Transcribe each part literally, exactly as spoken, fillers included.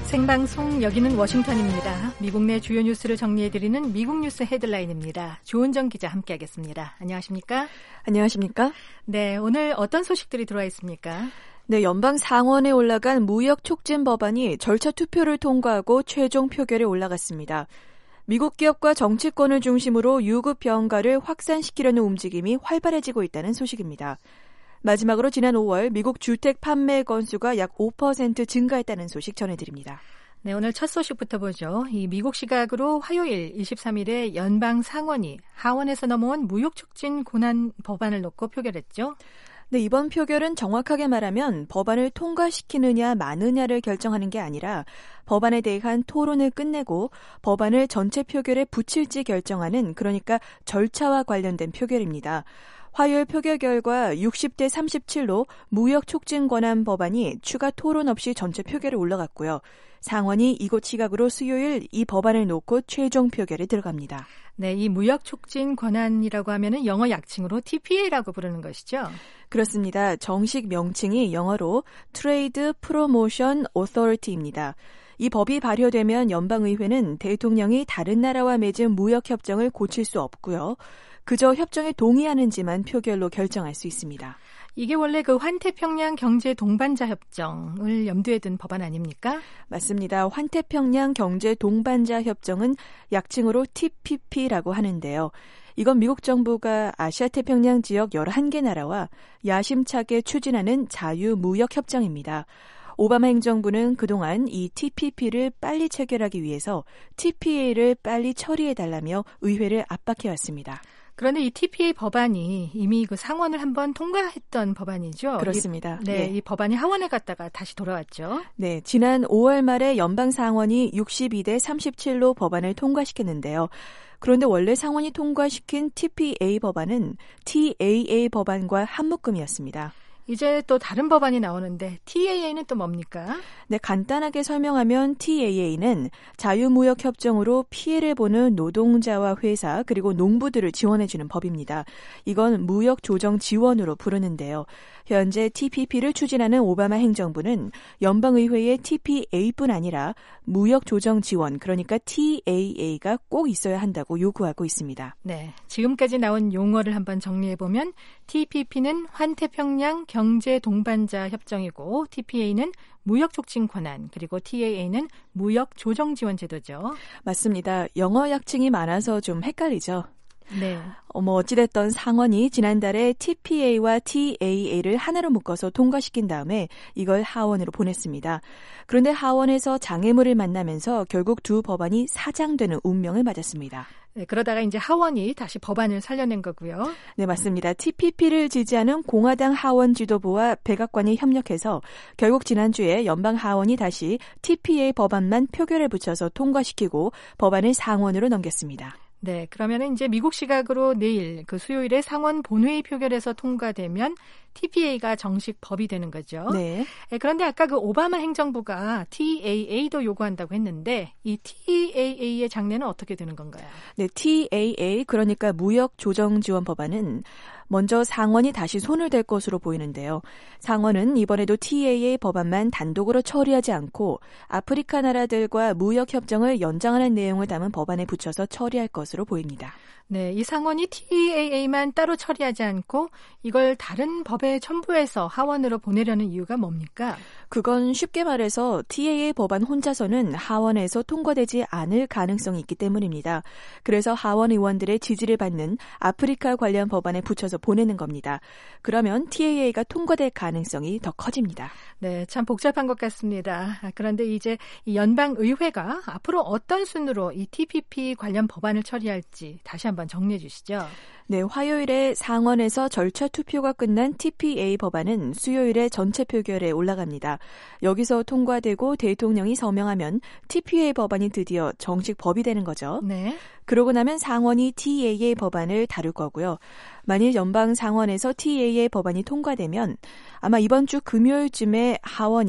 생방송 여기는 워싱턴입니다. 미국 내 주요 뉴스를 정리해드리는 미국 뉴스 헤드라인입니다. 조은정 기자 함께하겠습니다. 안녕하십니까? 안녕하십니까? 네, 오늘 어떤 소식들이 들어와 있습니까? 네, 연방 상원에 올라간 무역 촉진 법안이 절차 투표를 통과하고 최종 표결에 올라갔습니다. 미국 기업과 정치권을 중심으로 유급 병가를 확산시키려는 움직임이 활발해지고 있다는 소식입니다. 마지막으로 지난 오월 미국 주택 판매 건수가 약 오 퍼센트 증가했다는 소식 전해드립니다. 네, 오늘 첫 소식부터 보죠. 이 미국 시각으로 화요일 이십삼 일에 연방 상원이 하원에서 넘어온 무역 촉진 권한 법안을 놓고 표결했죠. 네, 이번 표결은 정확하게 말하면 법안을 통과시키느냐 마느냐를 결정하는 게 아니라 법안에 대한 토론을 끝내고 법안을 전체 표결에 붙일지 결정하는, 그러니까 절차와 관련된 표결입니다. 화요일 표결 결과 육십 대 삼십칠로 무역 촉진 권한 법안이 추가 토론 없이 전체 표결에 올라갔고요. 상원이 이곳 시각으로 수요일 이 법안을 놓고 최종 표결에 들어갑니다. 네, 이 무역 촉진 권한이라고 하면은 영어 약칭으로 티피에이라고 부르는 것이죠. 그렇습니다. 정식 명칭이 영어로 Trade Promotion Authority입니다. 이 법이 발효되면 연방의회는 대통령이 다른 나라와 맺은 무역 협정을 고칠 수 없고요. 그저 협정에 동의하는지만 표결로 결정할 수 있습니다. 이게 원래 그 환태평양 경제 동반자 협정을 염두에 둔 법안 아닙니까? 맞습니다. 환태평양 경제 동반자 협정은 약칭으로 티피피라고 하는데요. 이건 미국 정부가 아시아 태평양 지역 열한 개 나라와 야심차게 추진하는 자유무역 협정입니다. 오바마 행정부는 그동안 이 티피피를 빨리 체결하기 위해서 티피에이를 빨리 처리해달라며 의회를 압박해왔습니다. 그런데 이 티피에이 법안이 이미 그 상원을 한번 통과했던 법안이죠? 그렇습니다. 이, 네, 네, 이 법안이 하원에 갔다가 다시 돌아왔죠? 네, 지난 오월 말에 연방 상원이 육십이 대 삼십칠로 법안을 통과시켰는데요. 그런데 원래 상원이 통과시킨 티피에이 법안은 티에이에이 법안과 한묶음이었습니다. 이제 또 다른 법안이 나오는데 티에이에이는 또 뭡니까? 네, 간단하게 설명하면 티에이에이는 자유무역 협정으로 피해를 보는 노동자와 회사 그리고 농부들을 지원해주는 법입니다. 이건 무역 조정 지원으로 부르는데요. 현재 티피피를 추진하는 오바마 행정부는 연방의회의 티피에이뿐 아니라 무역 조정 지원, 그러니까 티에이에이가 꼭 있어야 한다고 요구하고 있습니다. 네, 지금까지 나온 용어를 한번 정리해보면 티피피는 환태평양 경제 동반자 협정이고 티피에이는 무역 촉진 권한, 그리고 티에이에이는 무역 조정 지원 제도죠. 맞습니다. 영어 약칭이 많아서 좀 헷갈리죠. 네. 어머, 어찌됐던 상원이 지난달에 티피에이와 티에이에이를 하나로 묶어서 통과시킨 다음에 이걸 하원으로 보냈습니다. 그런데 하원에서 장애물을 만나면서 결국 두 법안이 사장되는 운명을 맞았습니다. 네, 그러다가 이제 하원이 다시 법안을 살려낸 거고요. 네, 맞습니다. 티피피를 지지하는 공화당 하원 지도부와 백악관이 협력해서 결국 지난주에 연방 하원이 다시 티피에이 법안만 표결에 붙여서 통과시키고 법안을 상원으로 넘겼습니다. 네, 그러면은 이제 미국 시각으로 내일 그 수요일에 상원 본회의 표결에서 통과되면 티피에이가 정식 법이 되는 거죠. 네. 네, 그런데 아까 그 오바마 행정부가 티에이에이도 요구한다고 했는데 이 티에이에이의 장래는 어떻게 되는 건가요? 네, 티에이에이 그러니까 무역 조정 지원 법안은 먼저 상원이 다시 손을 댈 것으로 보이는데요. 상원은 이번에도 티에이에이 법안만 단독으로 처리하지 않고 아프리카 나라들과 무역 협정을 연장하는 내용을 담은 법안에 붙여서 처리할 것으로 보입니다. 네, 이 상원이 티에이에이만 따로 처리하지 않고 이걸 다른 법에 첨부해서 하원으로 보내려는 이유가 뭡니까? 그건 쉽게 말해서 티에이에이 법안 혼자서는 하원에서 통과되지 않을 가능성이 있기 때문입니다. 그래서 하원 의원들의 지지를 받는 아프리카 관련 법안에 붙여서 보내는 겁니다. 그러면 티에이에이가 통과될 가능성이 더 커집니다. 네, 참 복잡한 것 같습니다. 그런데 이제 이 연방의회가 앞으로 어떤 순으로 이 티피피 관련 법안을 처리할지 다시 한번 정리해 주시죠. 네, 화요일에 상원에서 절차 투표가 끝난 티피에이 법안은 수요일에 전체 표결에 올라갑니다. 여기서 통과되고 대통령이 서명하면 티피에이 법안이 드디어 정식 법이 되는 거죠. 네. 그러고 나면 상원이 티에이에이 법안을 다룰 거고요. 만일 연방 상원에서 티에이에이 법안이 통과되면 아마 이번 주 금요일쯤에 하원이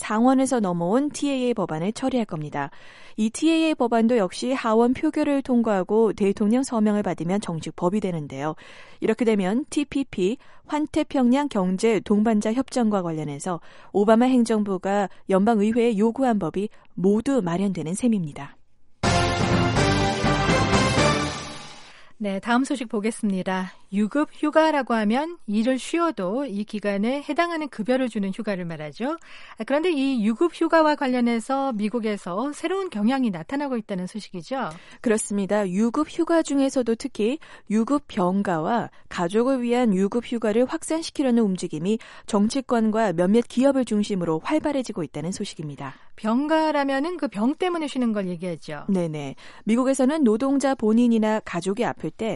상원에서 넘어온 티에이에이 법안을 처리할 겁니다. 이 티에이에이 법안도 역시 하원 표결을 통과하고 대통령 서명을 받으면 정식 법이 되는데요. 이렇게 되면 티피피, 환태평양 경제 동반자 협정과 관련해서 오바마 행정부가 연방의회에 요구한 법이 모두 마련되는 셈입니다. 네, 다음 소식 보겠습니다. 유급 휴가라고 하면 일을 쉬어도 이 기간에 해당하는 급여를 주는 휴가를 말하죠. 그런데 이 유급 휴가와 관련해서 미국에서 새로운 경향이 나타나고 있다는 소식이죠. 그렇습니다. 유급 휴가 중에서도 특히 유급 병가와 가족을 위한 유급 휴가를 확산시키려는 움직임이 정치권과 몇몇 기업을 중심으로 활발해지고 있다는 소식입니다. 병가라면은 그 병 때문에 쉬는 걸 얘기하죠. 네네. 미국에서는 노동자 본인이나 가족이 아플 때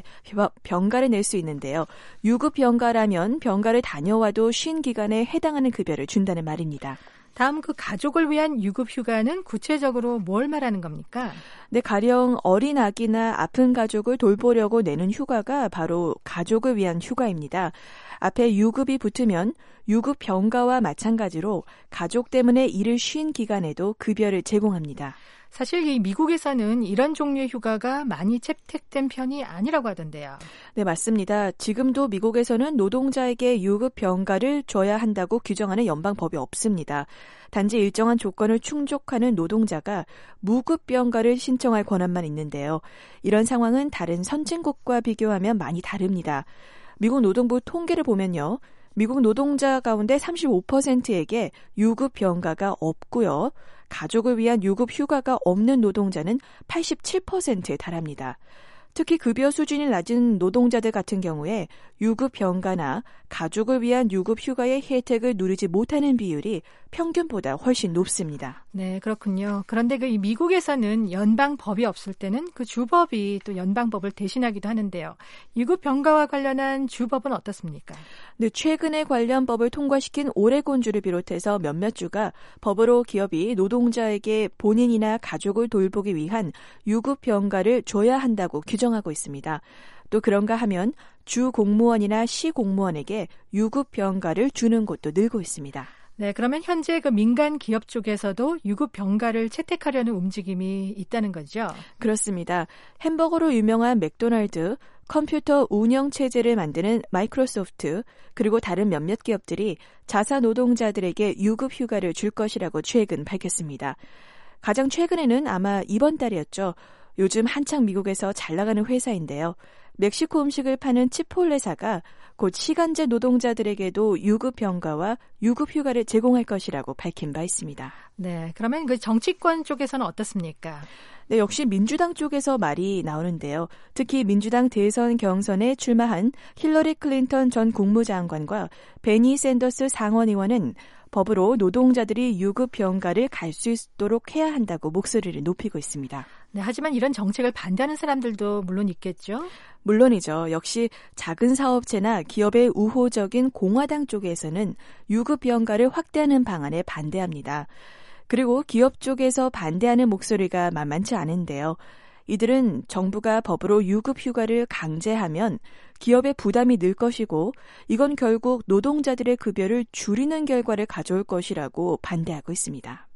병가를 낼 수 있는데요. 유급 병가라면 병가를 다녀와도 쉰 기간에 해당하는 급여를 준다는 말입니다. 다음 그 가족을 위한 유급 휴가는 구체적으로 뭘 말하는 겁니까? 네, 가령 어린 아기나 아픈 가족을 돌보려고 내는 휴가가 바로 가족을 위한 휴가입니다. 앞에 유급이 붙으면 유급 병가와 마찬가지로 가족 때문에 일을 쉰 기간에도 급여를 제공합니다. 사실 이 미국에서는 이런 종류의 휴가가 많이 채택된 편이 아니라고 하던데요. 네, 맞습니다. 지금도 미국에서는 노동자에게 유급 병가를 줘야 한다고 규정하는 연방법이 없습니다. 단지 일정한 조건을 충족하는 노동자가 무급 병가를 신청할 권한만 있는데요. 이런 상황은 다른 선진국과 비교하면 많이 다릅니다. 미국 노동부 통계를 보면요. 미국 노동자 가운데 삼십오 퍼센트에게 유급 병가가 없고요. 가족을 위한 유급 휴가가 없는 노동자는 팔십칠 퍼센트에 달합니다. 특히 급여 수준이 낮은 노동자들 같은 경우에 유급 병가나 가족을 위한 유급 휴가의 혜택을 누리지 못하는 비율이 평균보다 훨씬 높습니다. 네, 그렇군요. 그런데 그 이 미국에서는 연방법이 없을 때는 그 주법이 또 연방법을 대신하기도 하는데요. 유급 병가와 관련한 주법은 어떻습니까? 네, 최근에 관련 법을 통과시킨 오레곤주를 비롯해서 몇몇 주가 법으로 기업이 노동자에게 본인이나 가족을 돌보기 위한 유급 병가를 줘야 한다고 규정하고 있습니다. 또 그런가 하면 주 공무원이나 시 공무원에게 유급 병가를 주는 곳도 늘고 있습니다. 네, 그러면 현재 그 민간 기업 쪽에서도 유급 병가를 채택하려는 움직임이 있다는 거죠? 그렇습니다. 햄버거로 유명한 맥도날드, 컴퓨터 운영 체제를 만드는 마이크로소프트, 그리고 다른 몇몇 기업들이 자사 노동자들에게 유급 휴가를 줄 것이라고 최근 밝혔습니다. 가장 최근에는 아마 이번 달이었죠. 요즘 한창 미국에서 잘 나가는 회사인데요. 멕시코 음식을 파는 치폴레사가 곧 시간제 노동자들에게도 유급 병가와 유급 휴가를 제공할 것이라고 밝힌 바 있습니다. 네, 그러면 그 정치권 쪽에서는 어떻습니까? 네, 역시 민주당 쪽에서 말이 나오는데요. 특히 민주당 대선 경선에 출마한 힐러리 클린턴 전 국무장관과 베니 샌더스 상원의원은 법으로 노동자들이 유급 병가를 갈 수 있도록 해야 한다고 목소리를 높이고 있습니다. 네, 하지만 이런 정책을 반대하는 사람들도 물론 있겠죠? 물론이죠. 역시 작은 사업체나 기업의 우호적인 공화당 쪽에서는 유급 병가를 확대하는 방안에 반대합니다. 그리고 기업 쪽에서 반대하는 목소리가 만만치 않은데요. 이들은 정부가 법으로 유급 휴가를 강제하면 기업의 부담이 늘 것이고 이건 결국 노동자들의 급여를 줄이는 결과를 가져올 것이라고 반대하고 있습니다.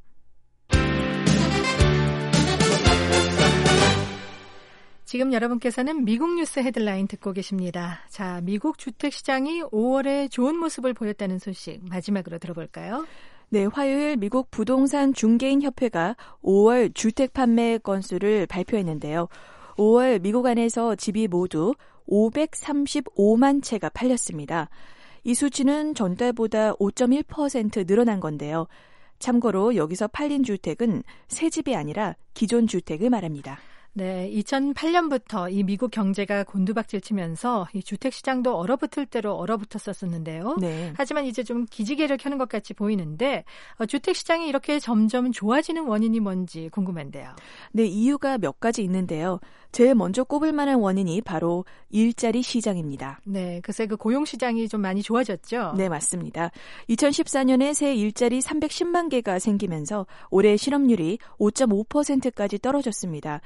지금 여러분께서는 미국 뉴스 헤드라인 듣고 계십니다. 자, 미국 주택시장이 오월에 좋은 모습을 보였다는 소식 마지막으로 들어볼까요? 네, 화요일 미국 부동산 중개인 협회가 오월 주택 판매 건수를 발표했는데요. 오월 미국 안에서 집이 모두 오백삼십오만 채가 팔렸습니다. 이 수치는 전달보다 오 점 일 퍼센트 늘어난 건데요. 참고로 여기서 팔린 주택은 새 집이 아니라 기존 주택을 말합니다. 네, 이천팔 년부터 이 미국 경제가 곤두박질 치면서 이 주택 시장도 얼어붙을 대로 얼어붙었었는데요. 네. 하지만 이제 좀 기지개를 켜는 것 같이 보이는데 어, 주택 시장이 이렇게 점점 좋아지는 원인이 뭔지 궁금한데요. 네, 이유가 몇 가지 있는데요. 제일 먼저 꼽을 만한 원인이 바로 일자리 시장입니다. 네, 글쎄 그 고용 시장이 좀 많이 좋아졌죠? 네, 맞습니다. 이천십사 년에 새 일자리 삼백십만 개가 생기면서 올해 실업률이 오 점 오 퍼센트까지 떨어졌습니다.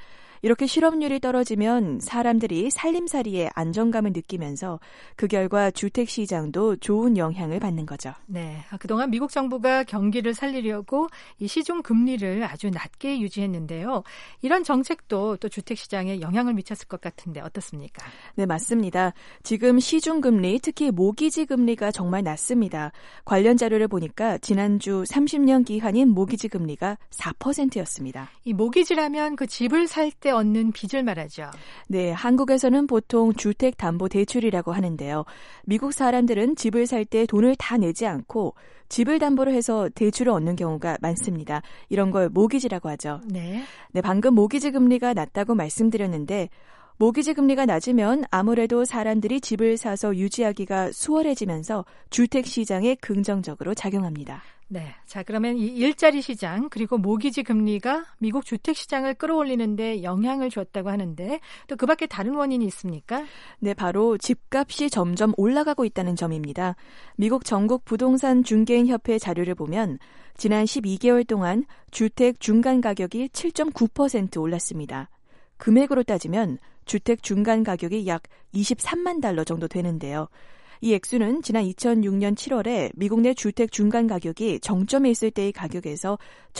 이렇게 실업률이 떨어지면 사람들이 살림살이에 안정감을 느끼면서 그 결과 주택 시장도 좋은 영향을 받는 거죠. 네, 그동안 미국 정부가 경기를 살리려고 이 시중 금리를 아주 낮게 유지했는데요. 이런 정책도 또 주택 시장에 영향을 미쳤을 것 같은데 어떻습니까? 네, 맞습니다. 지금 시중 금리, 특히 모기지 금리가 정말 낮습니다. 관련 자료를 보니까 지난주 삼십 년 기한인 모기지 금리가 사 퍼센트였습니다. 이 모기지라면 그 집을 살 때 얻는 빚을 말하죠. 네, 한국에서는 보통 주택담보대출이라고 하는데요. 미국 사람들은 집을 살 때 돈을 다 내지 않고 집을 담보로 해서 대출을 얻는 경우가 많습니다. 이런 걸 모기지라고 하죠. 네. 네, 방금 모기지 금리가 낮다고 말씀드렸는데 모기지 금리가 낮으면 아무래도 사람들이 집을 사서 유지하기가 수월해지면서 주택 시장에 긍정적으로 작용합니다. 네, 자 그러면 이 일자리 시장 그리고 모기지 금리가 미국 주택 시장을 끌어올리는데 영향을 줬다고 하는데 또 그 밖에 다른 원인이 있습니까? 네, 바로 집값이 점점 올라가고 있다는 점입니다. 미국 전국 부동산 중개인 협회 자료를 보면 지난 십이 개월 동안 주택 중간 가격이 칠 점 구 퍼센트 올랐습니다. 금액으로 따지면 주택 중간 가격이 약 이십삼만 달러 정도 되는데요. 이 액수는 지난 이천육 년 칠월에 미국 내 주택 중간 가격이 정점에 있을 때의 가격에서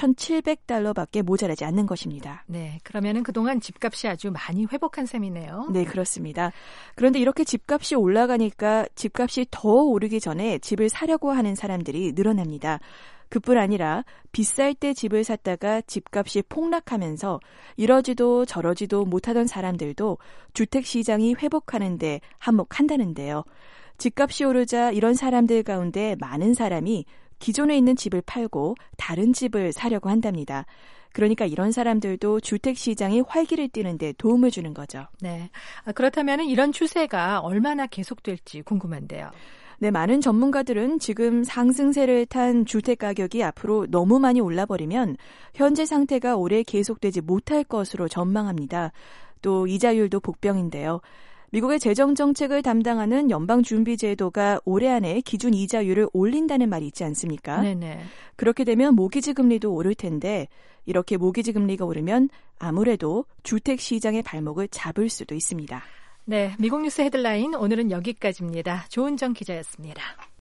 천칠백 달러밖에 모자라지 않는 것입니다. 네, 그러면은 그동안 집값이 아주 많이 회복한 셈이네요. 네, 그렇습니다. 그런데 이렇게 집값이 올라가니까 집값이 더 오르기 전에 집을 사려고 하는 사람들이 늘어납니다. 그뿐 아니라 비쌀 때 집을 샀다가 집값이 폭락하면서 이러지도 저러지도 못하던 사람들도 주택 시장이 회복하는 데 한몫한다는데요. 집값이 오르자 이런 사람들 가운데 많은 사람이 기존에 있는 집을 팔고 다른 집을 사려고 한답니다. 그러니까 이런 사람들도 주택 시장이 활기를 띠는 데 도움을 주는 거죠. 네, 그렇다면 이런 추세가 얼마나 계속될지 궁금한데요. 네, 많은 전문가들은 지금 상승세를 탄 주택 가격이 앞으로 너무 많이 올라버리면 현재 상태가 오래 계속되지 못할 것으로 전망합니다. 또 이자율도 복병인데요. 미국의 재정정책을 담당하는 연방준비제도가 올해 안에 기준 이자율을 올린다는 말이 있지 않습니까? 네네. 그렇게 되면 모기지 금리도 오를 텐데 이렇게 모기지 금리가 오르면 아무래도 주택 시장의 발목을 잡을 수도 있습니다. 네, 미국 뉴스 헤드라인 오늘은 여기까지입니다. 조은정 기자였습니다.